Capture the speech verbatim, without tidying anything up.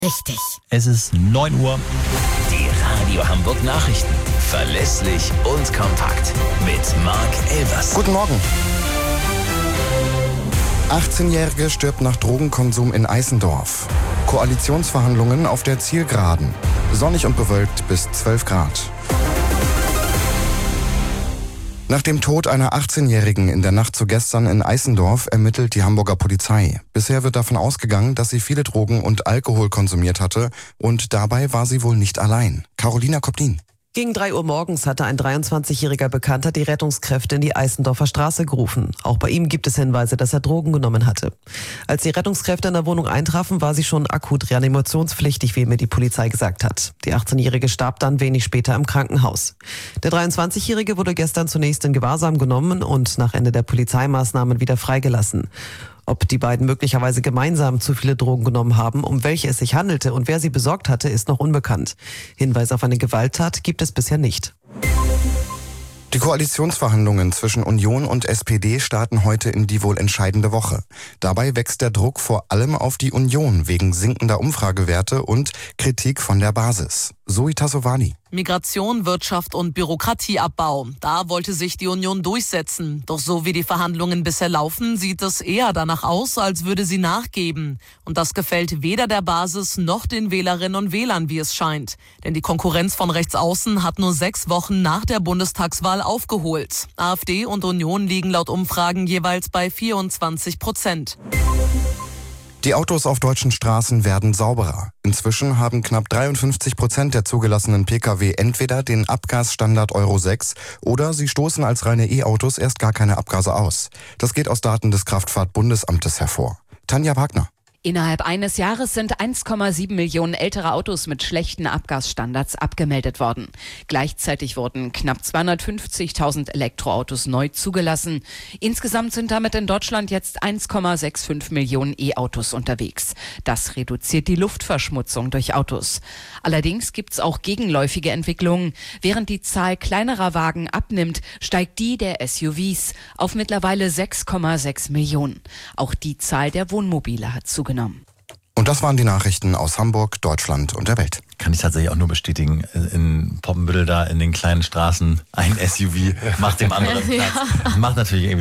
Richtig. Es ist neun Uhr. Die Radio Hamburg Nachrichten. Verlässlich und kompakt. Mit Marc Elvers. Guten Morgen. achtzehnjährige stirbt nach Drogenkonsum in Eisendorf. Koalitionsverhandlungen auf der Zielgeraden. Sonnig und bewölkt bis zwölf Grad. Nach dem Tod einer achtzehnjährigen in der Nacht zu gestern in Eisendorf ermittelt die Hamburger Polizei. Bisher wird davon ausgegangen, dass sie viele Drogen und Alkohol konsumiert hatte und dabei war sie wohl nicht allein. Carolina Koplin. Gegen drei Uhr morgens hatte ein dreiundzwanzigjähriger Bekannter die Rettungskräfte in die Eisendorfer Straße gerufen. Auch bei ihm gibt es Hinweise, dass er Drogen genommen hatte. Als die Rettungskräfte in der Wohnung eintrafen, war sie schon akut reanimationspflichtig, wie mir die Polizei gesagt hat. Die achtzehnjährige starb dann wenig später im Krankenhaus. Der dreiundzwanzigjährige wurde gestern zunächst in Gewahrsam genommen und nach Ende der Polizeimaßnahmen wieder freigelassen. Ob die beiden möglicherweise gemeinsam zu viele Drogen genommen haben, um welche es sich handelte und wer sie besorgt hatte, ist noch unbekannt. Hinweis auf eine Gewalttat gibt es bisher nicht. Die Koalitionsverhandlungen zwischen Union und S P D starten heute in die wohl entscheidende Woche. Dabei wächst der Druck vor allem auf die Union wegen sinkender Umfragewerte und Kritik von der Basis. Zoe Tassovani. Migration, Wirtschaft und Bürokratieabbau. Da wollte sich die Union durchsetzen. Doch so wie die Verhandlungen bisher laufen, sieht es eher danach aus, als würde sie nachgeben. Und das gefällt weder der Basis noch den Wählerinnen und Wählern, wie es scheint. Denn die Konkurrenz von rechts außen hat nur sechs Wochen nach der Bundestagswahl aufgeholt. AfD und Union liegen laut Umfragen jeweils bei vierundzwanzig Prozent. Die Autos auf deutschen Straßen werden sauberer. Inzwischen haben knapp dreiundfünfzig Prozent der zugelassenen Pkw entweder den Abgasstandard Euro sechs oder sie stoßen als reine E-Autos erst gar keine Abgase aus. Das geht aus Daten des Kraftfahrtbundesamtes hervor. Tanja Wagner. Innerhalb eines Jahres sind eins Komma sieben Millionen ältere Autos mit schlechten Abgasstandards abgemeldet worden. Gleichzeitig wurden knapp zweihundertfünfzigtausend Elektroautos neu zugelassen. Insgesamt sind damit in Deutschland jetzt eins Komma fünfundsechzig Millionen E-Autos unterwegs. Das reduziert die Luftverschmutzung durch Autos. Allerdings gibt's auch gegenläufige Entwicklungen. Während die Zahl kleinerer Wagen abnimmt, steigt die der S U Vs auf mittlerweile sechs Komma sechs Millionen. Auch die Zahl der Wohnmobile hat zugenommen. Und das waren die Nachrichten aus Hamburg, Deutschland und der Welt. Kann ich tatsächlich auch nur bestätigen. In Poppenbüttel da in den kleinen Straßen ein S U V macht dem anderen Platz. Macht natürlich irgendwie